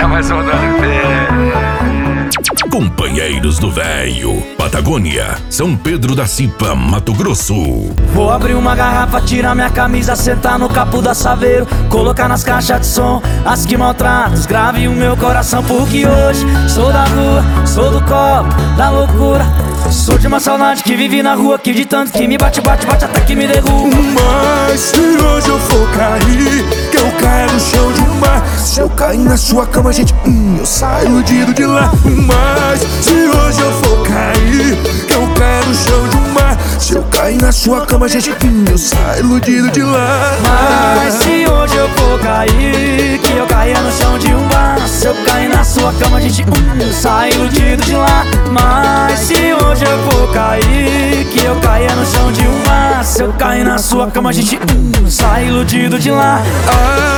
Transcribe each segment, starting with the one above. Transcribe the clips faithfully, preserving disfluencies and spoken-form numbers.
É mais um do L P. Companheiros do Véio, Patagônia, São Pedro da Cipa, Mato Grosso. Vou abrir uma garrafa, tirar minha camisa, sentar no capô da Saveiro, colocar nas caixas de som as que maltratam, grave o meu coração, porque hoje sou da rua, sou do copo, da loucura. Sou de uma saudade que vive na rua, que de tanto que me bate, bate, bate até que me derruba. Mas se hoje eu for cair, que eu caia no chão de um mar. Se eu cair na sua cama, gente, hum, eu saio iludido de lá. Mas se hoje eu for cair, que eu caia no chão de um mar. Se eu cair na sua cama, gente, hum, eu saio iludido de lá. Mas se hoje eu for cair, que eu caia no chão de um bar. Se eu cair na sua cama, gente, hum, eu saio iludido de lá. Mas se hoje eu for cair, que eu caia no chão de um bar. Se eu cair na sua cama, gente, hum, eu saio iludido de lá. Ah,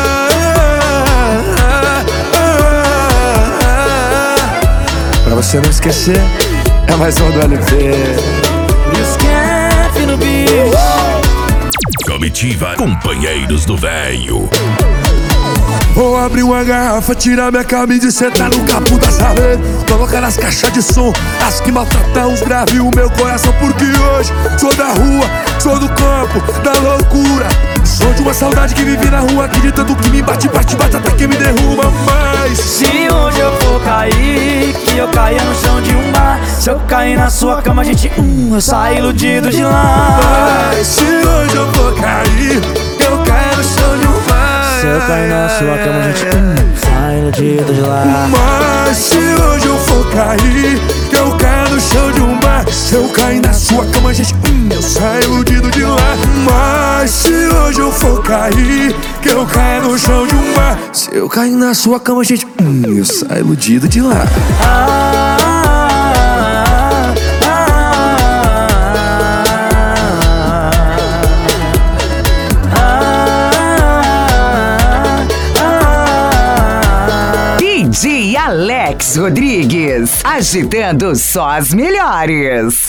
ah, ah, ah. Pra você não esquecer, é mais um do L P. Esquece no bicho. Comitiva Companheiros do Véio. Vou abrir uma garrafa, tirar minha camisa e sentar no capô da Saveiro, colocar nas caixas de som as que maltratam os graves o meu coração, porque hoje sou da rua, sou do campo, da loucura. Sou de uma saudade que vive na rua, que de tanto que me bate, bate, bate até que me derruba. Mas se hoje eu for cair, que eu caia no chão de um bar. Se eu cair na sua cama, gente, hum, eu saio iludido de lá. Mas se hoje eu for cair, que eu caia no chão de um bar. Se eu cair na sua cama, gente, hum, sai iludido de lá. Mas se hoje eu for cair, que eu caia no chão de um bar. Se eu cair na sua cama, gente, hum, eu saio iludido de lá. Mas se hoje eu for cair, que eu caia no chão de um bar. Se eu cair na sua cama, gente, hum, eu saio iludido de lá. Ah, ah, ah, D J Alex Rodrigues, agitando só as melhores.